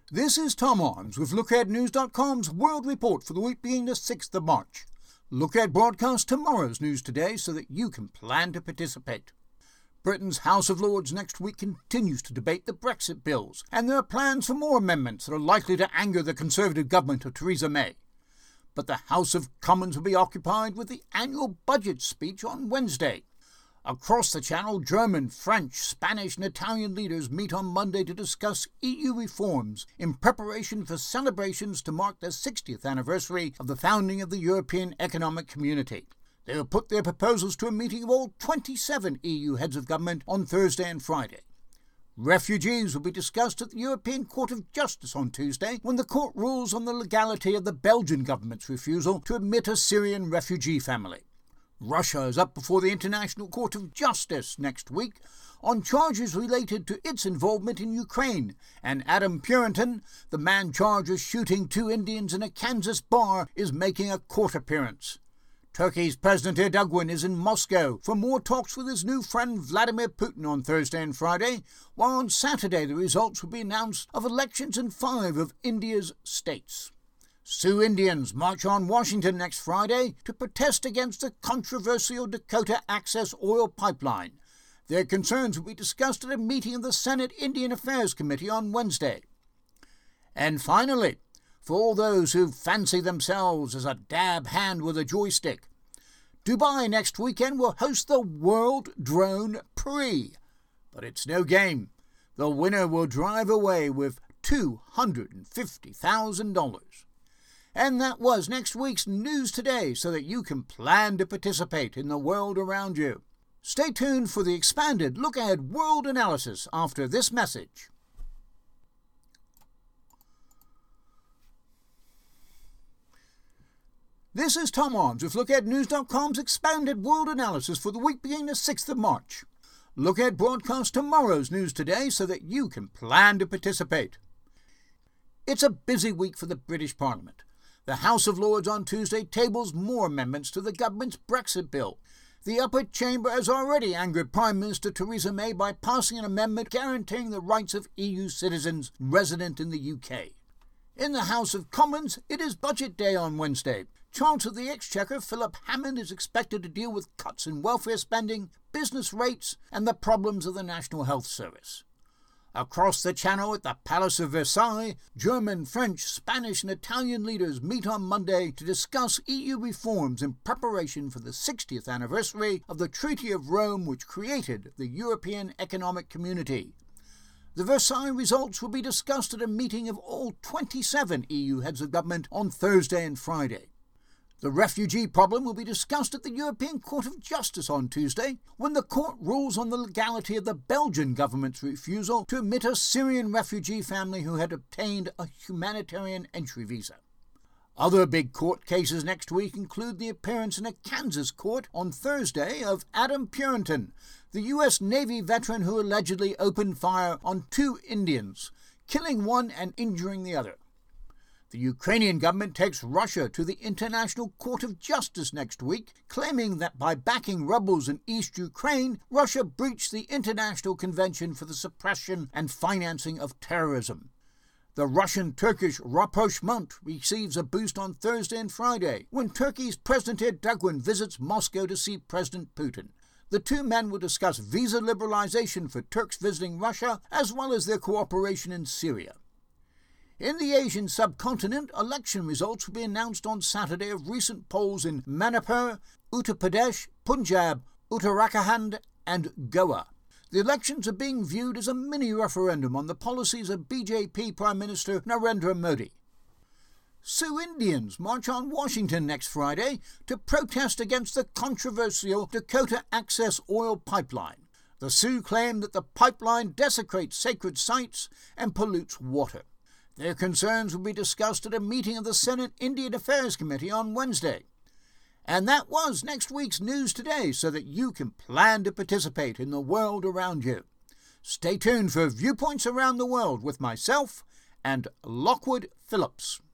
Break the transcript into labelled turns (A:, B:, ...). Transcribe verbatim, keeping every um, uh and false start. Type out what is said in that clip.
A: This is Tom Arms with Look Ahead News dot com's World Report for the week beginning the sixth of March. Look Ahead broadcasts tomorrow's news today so that you can plan to participate. Britain's House of Lords next week continues to debate the Brexit bills, and there are plans for more amendments that are likely to anger the Conservative government of Theresa May. But the House of Commons will be occupied with the annual budget speech on Wednesday. Across the Channel, German, French, Spanish and Italian leaders meet on Monday to discuss E U reforms in preparation for celebrations to mark the sixtieth anniversary of the founding of the European Economic Community. They will put their proposals to a meeting of all twenty-seven E U heads of government on Thursday and Friday. Refugees will be discussed at the European Court of Justice on Tuesday when the court rules on the legality of the Belgian government's refusal to admit a Syrian refugee family. Russia is up before the International Court of Justice next week on charges related to its involvement in Ukraine, and Adam Purinton, the man charged with shooting two Indians in a Kansas bar, is making a court appearance. Turkey's President Erdogan is in Moscow for more talks with his new friend Vladimir Putin on Thursday and Friday, while on Saturday the results will be announced of elections in five of India's states. Sioux Indians march on Washington next Friday to protest against the controversial Dakota Access Oil Pipeline. Their concerns will be discussed at a meeting of the Senate Indian Affairs Committee on Wednesday. And finally, for all those who fancy themselves as a dab hand with a joystick, Dubai next weekend will host the World Drone Prix. But it's no game. The winner will drive away with two hundred fifty thousand dollars. And that was next week's News Today so that you can plan to participate in the world around you. Stay tuned for the expanded Look Ahead World Analysis after this message. This is Tom Arms with Look Ahead News dot com's expanded world analysis for the week beginning the sixth of March. Look Ahead broadcasts tomorrow's News Today so that you can plan to participate. It's a busy week for the British Parliament. The House of Lords on Tuesday tables more amendments to the government's Brexit bill. The upper chamber has already angered Prime Minister Theresa May by passing an amendment guaranteeing the rights of E U citizens resident in the U K. In the House of Commons, it is Budget Day on Wednesday. Chancellor of the Exchequer Philip Hammond is expected to deal with cuts in welfare spending, business rates and the problems of the National Health Service. Across the Channel at the Palace of Versailles, German, French, Spanish and Italian leaders meet on Monday to discuss E U reforms in preparation for the sixtieth anniversary of the Treaty of Rome, which created the European Economic Community. The Versailles results will be discussed at a meeting of all twenty-seven E U heads of government on Thursday and Friday. The refugee problem will be discussed at the European Court of Justice on Tuesday, when the court rules on the legality of the Belgian government's refusal to admit a Syrian refugee family who had obtained a humanitarian entry visa. Other big court cases next week include the appearance in a Kansas court on Thursday of Adam Purinton, the U S Navy veteran who allegedly opened fire on two Indians, killing one and injuring the other. The Ukrainian government takes Russia to the International Court of Justice next week, claiming that by backing rebels in East Ukraine, Russia breached the International Convention for the Suppression and Financing of Terrorism. The Russian-Turkish rapprochement receives a boost on Thursday and Friday, when Turkey's President Erdogan visits Moscow to see President Putin. The two men will discuss visa liberalization for Turks visiting Russia, as well as their cooperation in Syria. In the Asian subcontinent, election results will be announced on Saturday of recent polls in Manipur, Uttar Pradesh, Punjab, Uttarakhand and Goa. The elections are being viewed as a mini-referendum on the policies of B J P Prime Minister Narendra Modi. Sioux Indians march on Washington next Friday to protest against the controversial Dakota Access Oil Pipeline. The Sioux claim that the pipeline desecrates sacred sites and pollutes water. Their concerns will be discussed at a meeting of the Senate Indian Affairs Committee on Wednesday. And that was next week's News Today so that you can plan to participate in the world around you. Stay tuned for Viewpoints Around the World with myself and Lockwood Phillips.